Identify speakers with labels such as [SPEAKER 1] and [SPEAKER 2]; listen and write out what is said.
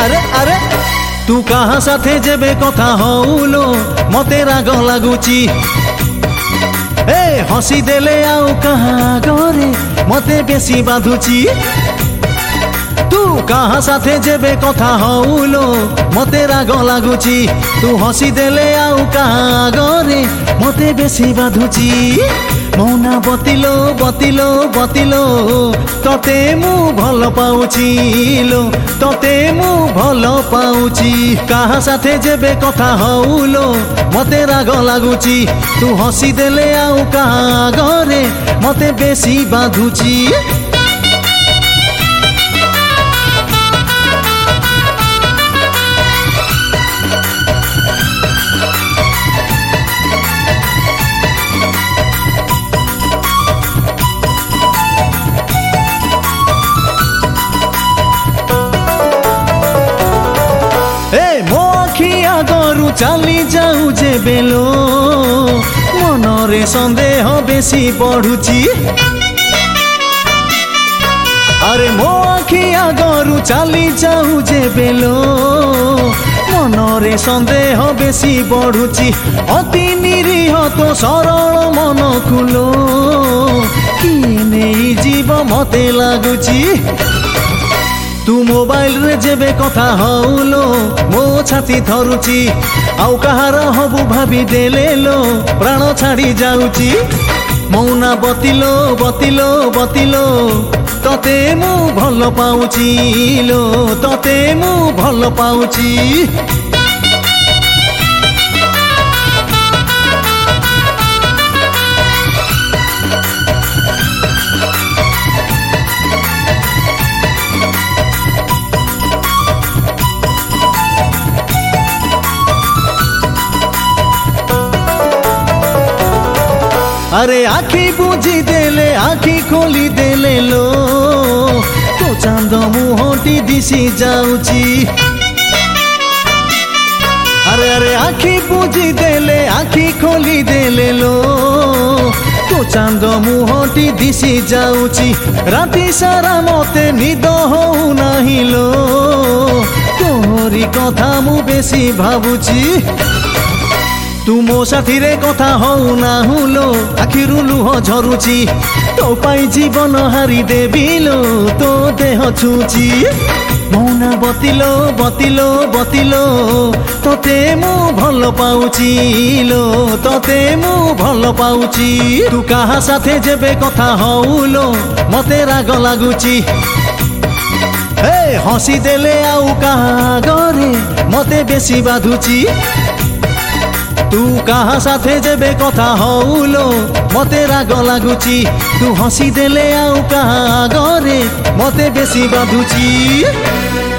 [SPEAKER 1] अरे अरे तू कहा साथे जेबे कथा हौलो मते राग लागुची ए हसी देले आउ कहा गरे मते बेसी बाधुची तू कहा साथे जेबे कथा हौलो मते राग लागुची तू हसी देले आउ कहा गरे मते बेसी बाधुची मौना बतिलो बतिलो बतिलो तते मु भल पाउची लो तते मु भल पाउची कहा साथे जेबे कथा हौलो मते राग लागुची तू हसी देले आउ कहा गरे मते बेसी बाधुची चाली जाऊ जे बेलो मनरे संदेह बेसी बढ़ुची अरे मो आखि आगरू चाली जाऊ जे बेलो मनरे संदेह बेसी बढ़ुची अति निरीह तो सरल मन खुलो कि नहीं जीव मते लागुची तू मोबाइल रे जेबे कथा हौलो मो छाती थरुची आउ कहार हबु भाभी देले लो प्राण छाड़ी जाउची मौना बतिलो बतिलो बतिलो तते मु भल पाउची लो तते मु भल पाउची अरे आखी बुझी देले आखी खोली देले लो तो चांद मुहटी दिशी जाउची अरे अरे आखी बुझी देले आखी खोली देले लो तो चांद मुहटी दिशी जाउची राती सारा मते निद हौ नाही लो तोहरी कथा मु बेसी भाबुची तू मो साथी रे कथा हौ ना हुलो आखिरु लुह झरुची तो पाई जीवन हारी देबिलो तो देह छुची मौना बतिलो बतिलो बतिलो तते मु भल पाउची लो तते मु भल पाउची तू कहा साथे जेबे कथा हौलो मते राग लागुची ए हसी देले आउ कहा गरे मते बेसी बाधुची तू कहा साथे जेबे कथा हौलो मते राग लागुची तू हसी देले आउ कहा गरे मते बेसी बाधुची।